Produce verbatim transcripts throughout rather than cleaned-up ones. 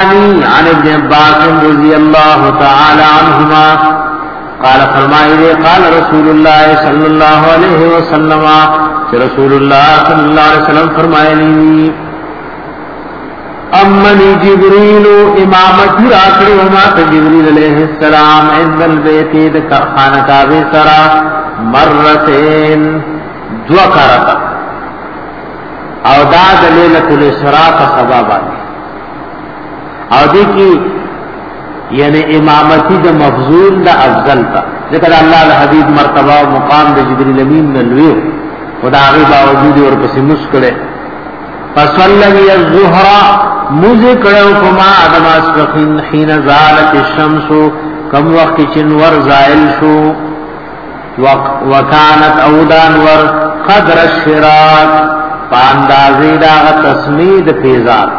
الدارمي عن ابن عباس رضي الله تعالى عنهما قال فرمائے قال رسول اللہ صلی اللہ علیہ وسلم کہ رسول اللہ صلی اللہ علیہ وسلم فرمائے امنی جبریل امامتی راکڑی وما جبریل علیہ السلام عند البیت خانہ کعبہ سرا مرتين دو کرتا او دا دلیلت الاسراء کا سبب آنے او دی کی یعنی امامتی دا مفضول دا افضل تا ذکر اللہ الحبیب مرتبہ و مقام دا جبریل امین نلویو و دا آغی باوجودی اور پسی مسکڑے فصلوی الظہرہ مذکڑے کما آدم اسفقین حین زالت الشمسو کم وقت چنور زائل شو وکانت اودان ور قدر الشراک پاندازی داغ تسمید پیزار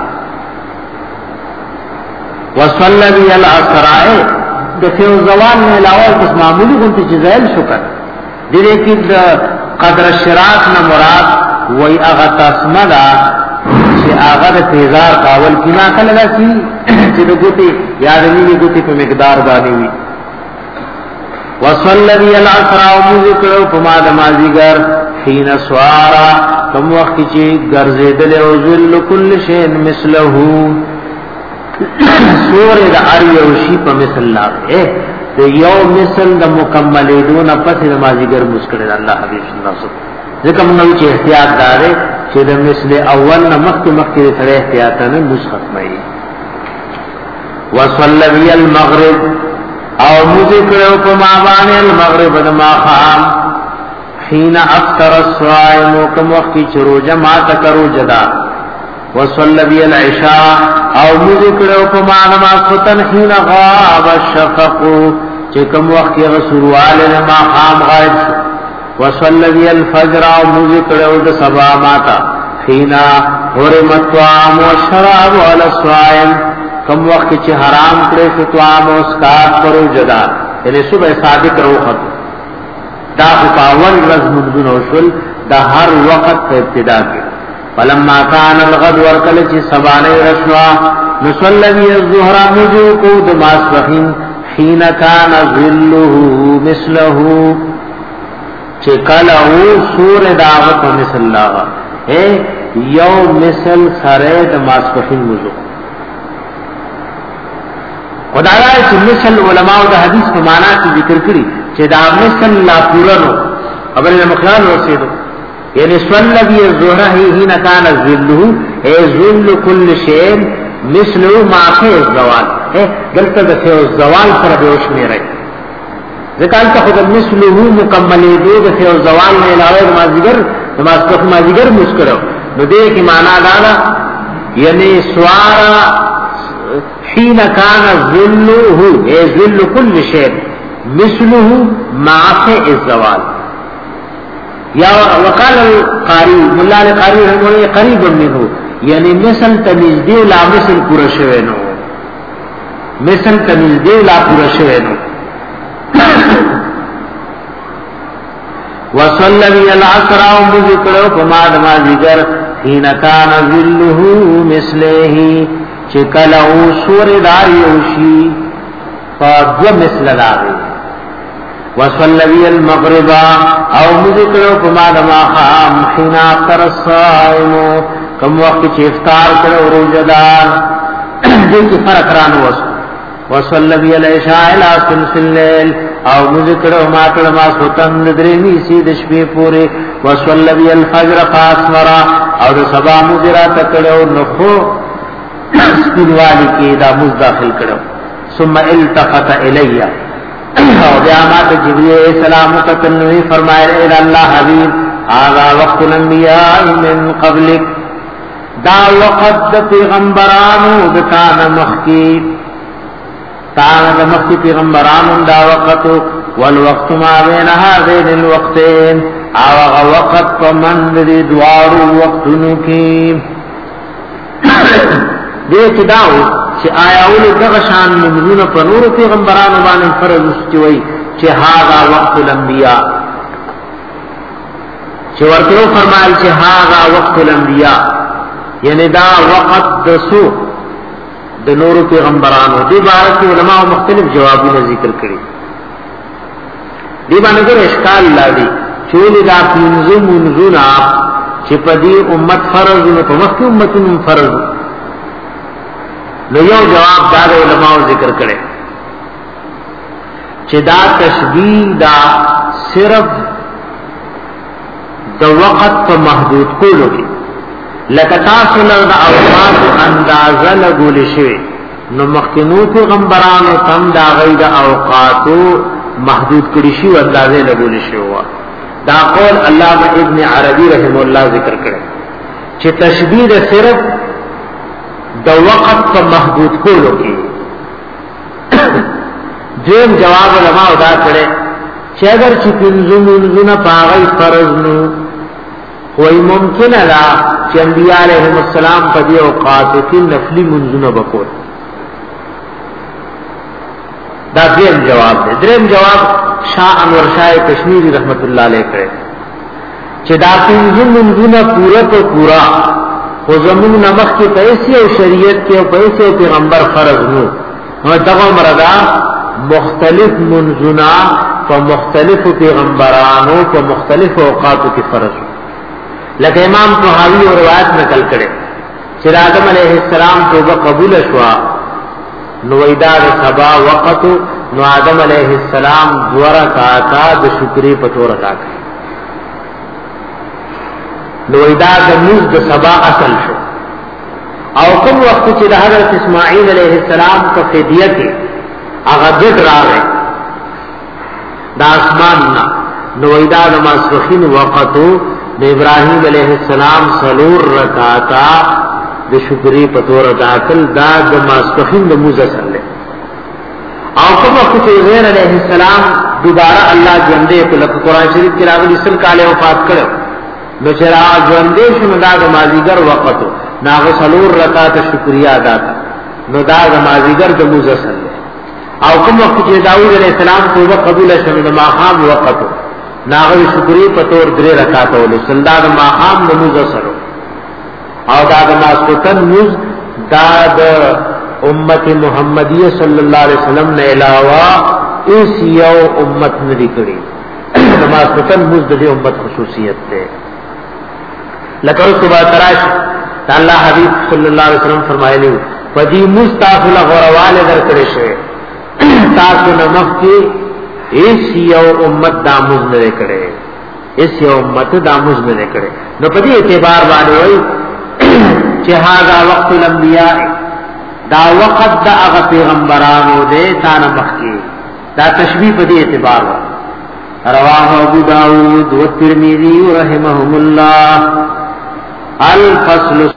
وصلبی الاسرائے دفیو زوان میں علاوہ کس معمولی کنتی چیزائل شکر دیدے کی قدر الشراک نمراد وی اغا تسمدہ چی آغا دا پیزار کاول کنا کلگا سی چی دا گوتی یادنی گوتی پہ مقدار بانی ہوئی وصلبی الاسرائے ومذکرو پما دمازیگر حین سوارا کم وقت چی گرزیدل او ذل کل شین مثلہو سور دا اریوشی پا مثل لاغے دا یو مثل دا مکملی دون پس دمازیگر مسکر دا اللہ حبیب صلی اللہ علیہ وسلم ذکر منوی چی احتیاط دارے چی دا مثل اول نمخت مخت دا سر احتیاطانا مسخط مئی وصلبی المغرب او مذکرو پما بانے المغرب دما خام حین افطر الصائم کم وقت چرو جماعت کرو جدا وصلبی العشاء او مذکرو پما نماز فتن حین غاب الشفق چکم وقت غسروال نما خام غائب شو وصلبی الفجر او مذکرو دا سبا ماتا حین حرمت طعام والشراب علی الصائم کم وقت چی حرام کرے فتوام و اسکات کرو جدا یعنی صبح صادق رو خطو دا خطاول رز منزون وشل دا ہر وقت پہ ابتدا کی فلما کان الغد ورکل چی سبانے رشوا نسولوی الظہرہ مجو کو دماس بخین حین کان ظلہو مثلہو چی کلہو سور داغت و مثل لاغا اے یو مثل سرے دماس بخین مجو خدایا چې مثل علماء د حدیث په معنا کې ذکر کړی چې دا مثل لا پورانو خبر د مخیال ورسېدو یعنی صلبی الظهر حين كان ذله اي ذل كل شيء مثل ما في الزوال اے دلته د الزوال سره به وشمه راي ځکه ته خود مثله مکمل دی د الزوال نه علاوه مازیګر نماز په مازیګر مسکرو نو دې کې معنا دا ده یعنی سوارا حين كان ظله اي ظل كل شيء مثله مع الزوال یا وقال القاری مولا القاری رحمه الله قریب منه یعنی مثل تمیز دی لا مثل پورا شوه نو مثل تمیز دی لا پورا شوه نو وصلى العصر وذكر فما دما ذکر حين كان ظله مثله چکل او سور داری اوشی فدو مثل داری وصلوی المغرب او مذکرو کما دما خام حین افتر الصائمو کم وقت چی افطار کرو روزدار دیکی فرق رانو وصل وصلوی العشاء الى سلسل لیل او مذکرو ماتر ما سوتن درمی سی دشپی پوری وصلوی الفجر فاسورا او دا سبا مذرا تکڑو نخو سپینوالی کی دا مز داخل کرو ثم التفت الیہ او بیامات جبریل السلام تکنوی فرمائے اے اللہ حبیب آغا وقت الانبیاء من قبلک دا وقت دا پیغمبرانو دکان مخی تانا دا مخی پیغمبرانو دا وقت والوقت ما بین هذین الوقتین آغا وقت پمند دی دوارو وقتنو کی دې کې داو چې آیا ول دغه شان نمونه په نور پیغمبرانو باندې فرض استوي چې هاذا وقت الانبیاء چې ورته فرمایل چې هاذا وقت الانبیاء یعنی دا وقت د سو د نورو پیغمبرانو دې بارے کې علما مختلف جوابونه ذکر کړي. دې باندې اشکال لادي چې دا پنځه منځونه چې په دې امت فرض نو په مخکې امتونو فرض. نو یو جواب دا علما ذکر کړي چې دا تشبیه دا صرف د وخت په محدود کولو کې لکه تاسو له اوقات اندازه لګول شي نو مخکینو پیغمبرانو تم دا غي د اوقاتو محدود کړي شي اندازه لګول شي وا دا قول علامه ابن عربی رحم الله ذکر کړي چې تشبیه د صرف د وخت په محدود کولو کې دیم جواب علماء ادا کړي چې اگر چې پنځه منځونه پاغي فرض نو کوئی ممکن ادا چې انبیاء علیهم السلام په دې اوقات کې نفلی منځونه وکول. دا دیم جواب دی. دریم جواب شاه انور شاه کشمیری رحمت الله علیه کړي چې دا پنځه منځونه پورا ته پورا خو زمون نمخ کې پیسې او شریعت کې او پیسې او پیغمبر فرض نو نو دغه مردا مختلف منځونه په مختلفو پیغمبرانو په مختلفو اوقاتو کې فرض. لکه امام طحاوی او روایت نقل کړي چې آدم علیه السلام توبه قبول شوا نو ایدا د سبا وقت نو آدم علیه السلام دوره کاتا د شکرې په تور ادا کړ. نو ایدا د موږ د سبا اصل شو او کوم وخت چې د حضرت اسماعیل علیه السلام په فدیه کې هغه ګډ راغی د اسمان نه نو ایدا د ماسخین وقتو د ابراهیم علیہ السلام سلور رکعاتا د شکرې په تور ادا کړل دا د ماسخین د موزه سره او کوم وخت چې عزیر علیہ السلام دوباره الله ژوندې کله قرآن شریف کې راغلي سل کاله وفات کړو نو چې را ژوندې شنو دا د مازیګر وختو ناغه سلور رکعات شکریا ادا کړ نو دا د مازیګر د موزه سره او کوم وخت چې داوود علیہ السلام توبه قبول شنو د ماقام وختو ناغه شکرې په تور درې رکعات ول سلدا د ماقام د موزه سره او دا د ماسوتن موز دا د امت محمدیه صلی الله علیه وسلم نه علاوه اس یو امت ندی کړي نماز پتن موز د امت خصوصیت ده. لکه صبح تراش الله حبیب صلی الله علیه وسلم فرمایلی پدی مستغفر غروال درکړي شه تاسو نمخ کې اس یو امت داموز نه کړي اس یو امت داموز نه کړي نو پدی اعتبار باندې وای چې هاذا وقت الانبیاء دا وقت دا هغه پیغمبرانو دې تانه مخکي دا تشبیه په دې اعتبار رواه ابو داود و ترمذی رحمهم الله الفصل